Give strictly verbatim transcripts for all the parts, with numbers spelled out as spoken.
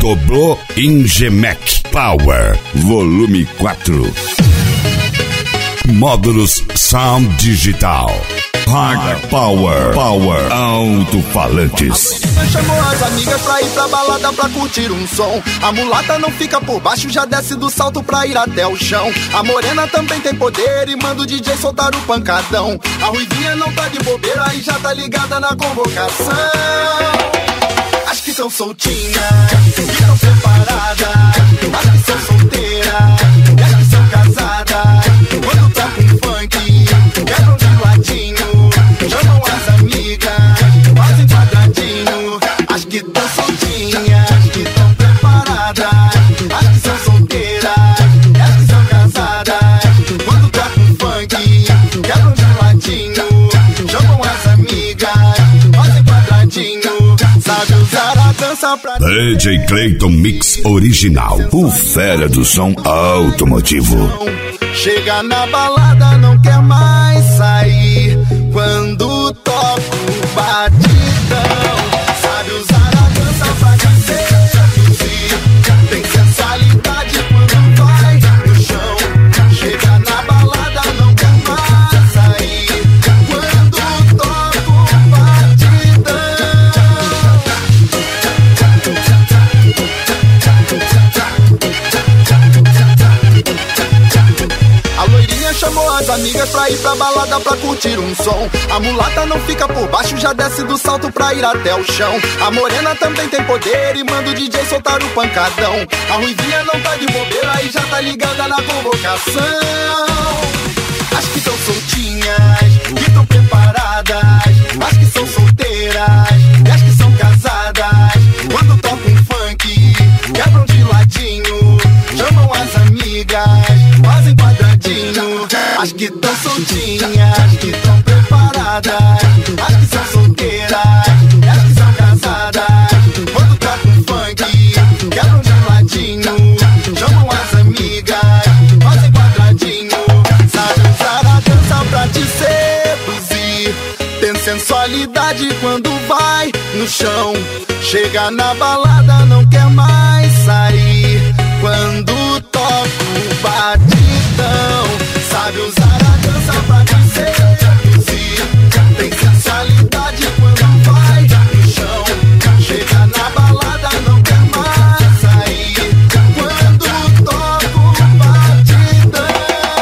Doblô Ingemec Power Volume quatro. Módulos Sound Digital. Hard Power Power Alto-falantes. Chamou as amigas pra ir pra balada pra curtir um som. A mulata não fica por baixo, já desce do salto pra ir até o chão. A morena também tem poder e manda o D J soltar o pancadão. A ruivinha não tá de bobeira e já tá ligada na convocação. As que tão soltinhas, que tão preparadas, as que são solteiras, e as que são casadas. Quando tá com funk, quebram de ladinho, chamam as amigas, fazem quadradinho. As que tão soltinhas, as que tão preparadas, as que são solteiras, e as que são casadas. Quando tá com funk, quebram de ladinho, chamam as amigas, fazem quadradinho. Sabe usar a dança pra... D J Clayton Mix Original, o fera do som automotivo. Chega na balada, não quer mais sair quando toca o batidão. Sabe usar a dança pra dizer, seduzir. Tem sensualidade quando vai no chão. Chega na balada, não quer mais sair quando toca o batidão. A loirinha chamou as amigas pra ir pra balada pra curtir um som. A mulata não fica por baixo, já desce do salto pra ir até o chão. A morena também tem poder e manda o D J soltar o pancadão. A ruivinha não tá de bobeira e já tá ligada na convocação. As que tão soltinhas, que tão preparadas, as que são solteiras, e as que são casadas. Quando tocam funk, quebram de ladinho, chamam as amigas, fazem quadradinho. As que tão soltinhas, as que tão preparadas, as que são solteiras, e as que são casadas. Quando tá com funk, quebram de ladinho, chamam as amigas, fazem quadradinho. Sabe usar a dança pra te seduzir. Tem sensualidade quando vai no chão. Chega na balada, não quer mais sair quando toca o batidão. Sabe usar a dança pra te seduzir. Tem sensualidade quando vai no chão. Chega na balada, não quer mais sair quando toca o batidão.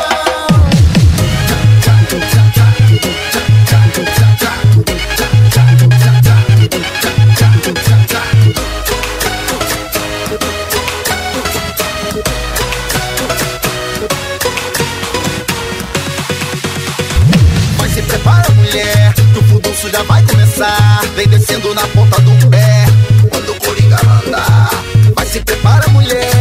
Mas se prepara, mulher, que o furdunço já vai começar. Vem descendo na ponta do pé quando o Coringa andar. Mas se prepara, mulher,